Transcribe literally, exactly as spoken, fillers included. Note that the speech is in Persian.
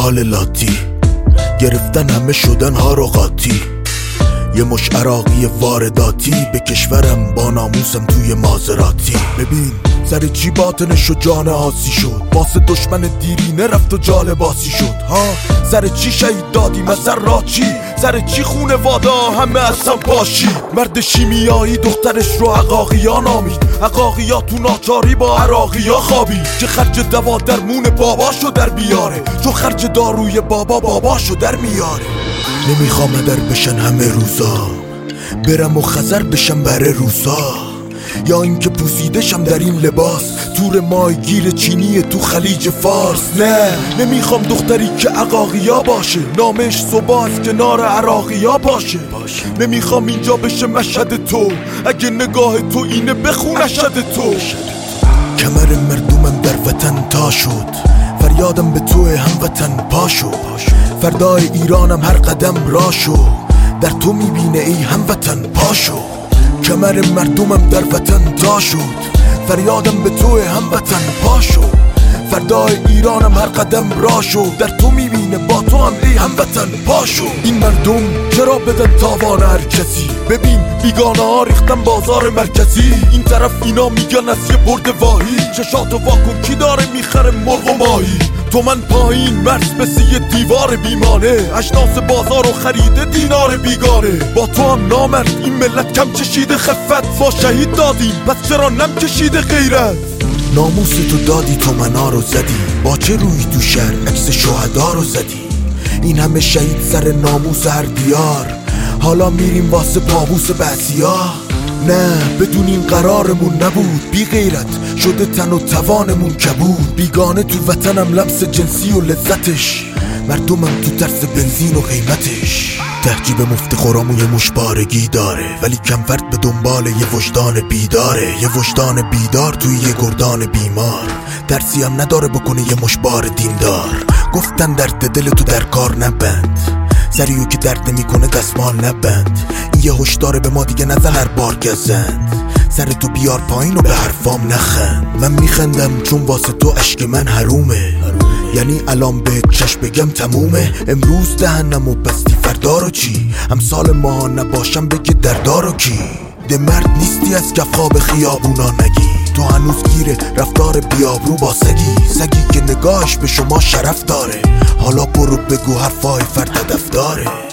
حال لاتی، گرفتن همه شدن ها رو قاطی. یه مش عراقی وارداتی به کشورم با ناموسم توی مازراتی. ببین سر چی باطنش و جان آسی شد، واسه دشمن دیرینه رفت و جال باسی شد ها. سر چی شهید دادیم از سر را چی، سر چی خونه وادا همه اصلا باشی. مرد شیمیایی دخترش رو عقاقی ها نامید، عقاقی ها تو ناچاری با عراقی ها خوابید. که خرج دوا درمون باباشو در بیاره، چون خرج داروی بابا باباشو در میاره. نمیخوام در بشن همه روزا، برم و خزر بشم بره روسا، یا اینکه پوسیدشم در این لباس تور ماهیگیر چینی تو خلیج فارس. نه نمیخوام دختری که عقاقیا باشه، نامش صبح از کنار عراقیا باشه. نمیخوام اینجا بشه مشهد تو، اگه نگاه تو اینه بخون اشهد تو. کمر مردمم در وطن تا شد، فریادم به تو هموطن پاشو. فردای ایرانم هر قدم راشو، در تو میبینه ای هموطن پاشو. کمر مردمم در وطن تا شد، فریادم به تو هموطن پاشو. فردای ایرانم هر قدم راشو، در تو میبینه با تو هم ای هموطن پاشو. این مردم چرا بدن تاوان هر کسی، ببین بیگانه ها ریختن بازار مرکزی. این طرف اینا میگن از یه برد واهی، چشاتو واکن کی داره میخره مرغ و ماهی. تو من پایین مرز بسی یه دیوار بیمانه، اجناس بازار و خریده دینار بیگانه. با تو هم نامرد این ملت کم چشیده خفت، با شهید دادیم پس چرا نم کشیده غیرت. ناموس تو دادی تو منا رو زدی، با چه روی تو شهر عکس شهدا رو زدی. این همه شهید سر ناموس هر دیار، حالا میریم واسه پابوس بعضیا. نه بدون این قرارمون نبود، بی غیرت شده تن و توانمون کبود. بیگانه تو وطنم لمس جنسی و لذتش، مردمم تو ترس بنزین و قیمتش. تحجیب مفت خورامو یه مشبارگی داره، ولی کم فرد به دنبال یه وجدان بیداره. یه وجدان بیدار توی یه گردان بیمار، درسی هم نداره بکنه یه مشبار دیندار. گفتن درد دل تو در کار نبند، سریو که درد نمیکنه دستمال نبند. این یه هشدار به ما دیگه نزن هر بار گزند، سر تو بیار پایین و به حرفام نخند. من میخندم چون واسه تو عشق من حرومه، یعنی الان بهت چشم بگم تمومه. امروز دهنم و بستی فردا رو چی، امثال ما نباشم بگه دردارو کی. ده مرد نیستی از کف خواب خیابونا نگی، تو هنوز گیره رفتار بیابرو با سگی. سگی که نگاهش به شما شرف داره، حالا برو بگو حرفای فرد هدف داره.